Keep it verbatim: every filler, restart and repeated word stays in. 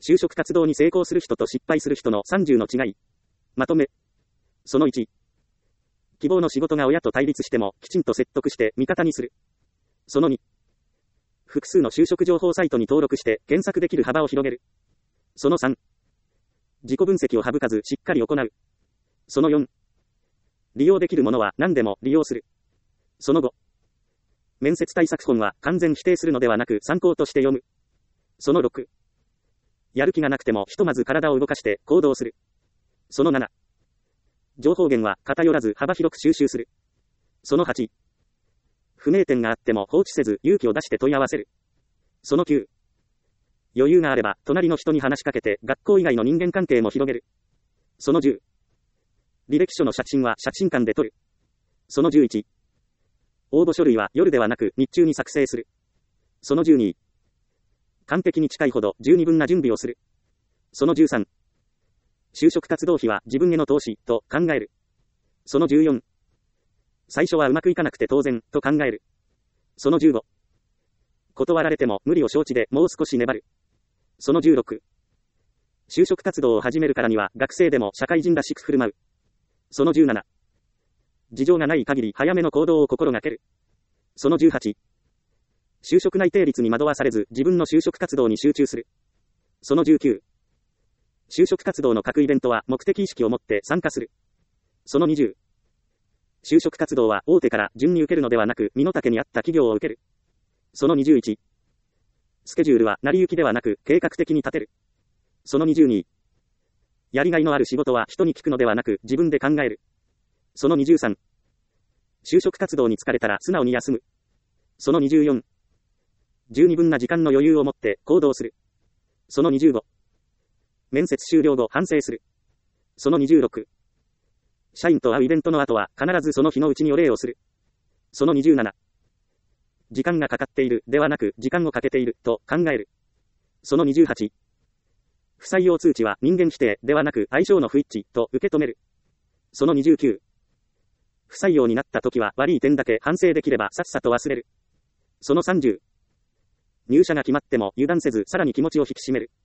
就職活動に成功する人と失敗する人のさんじゅうの違い。まとめ。そのいち。希望の仕事が親と対立しても、きちんと説得して味方にする。そのに。複数の就職情報サイトに登録して検索できる幅を広げる。そのさん。自己分析を省かずしっかり行う。そのよん。利用できるものは何でも利用する。そのご。面接対策本は完全否定するのではなく参考として読む。そのろく。やる気がなくてもひとまず体を動かして行動する。そのなな。情報源は偏らず幅広く収集する。そのはち。不明点があっても放置せず勇気を出して問い合わせる。そのきゅう。余裕があれば隣の人に話しかけて学校以外の人間関係も広げる。そのじゅう。履歴書の写真は写真館で撮る。そのじゅういち。応募書類は夜ではなく日中に作成する。そのじゅうに。完璧に近いほど十二分な準備をする。そのじゅうさん。就職活動費は自分への投資と考える。そのじゅうよん。最初はうまくいかなくて当然と考える。そのじゅうご。断られても無理を承知でもう少し粘る。そのじゅうろく。就職活動を始めるからには学生でも社会人らしく振る舞う。そのじゅうなな。事情がない限り早めの行動を心がける。そのじゅうはち。就職内定率に惑わされず自分の就職活動に集中する。そのじゅうきゅう。就職活動の各イベントは目的意識を持って参加する。そのにじゅう。就職活動は大手から順に受けるのではなく身の丈に合った企業を受ける。そのにじゅういち。スケジュールは成り行きではなく計画的に立てる。そのにじゅうに。やりがいのある仕事は人に聞くのではなく自分で考える。そのにじゅうさん。就職活動に疲れたら素直に休む。そのにじゅうよん。十二分な時間の余裕を持って行動する。そのにじゅうご。面接終了後反省する。そのにじゅうろく。社員と会うイベントの後は必ずその日のうちにお礼をする。そのにじゅうなな。時間がかかっているではなく時間をかけていると考える。そのにじゅうはち。不採用通知は人間否定ではなく相性の不一致と受け止める。そのにじゅうきゅう。不採用になった時は悪い点だけ反省できればさっさと忘れる。そのさんじゅう。入社が決まっても油断せずさらに気持ちを引き締める。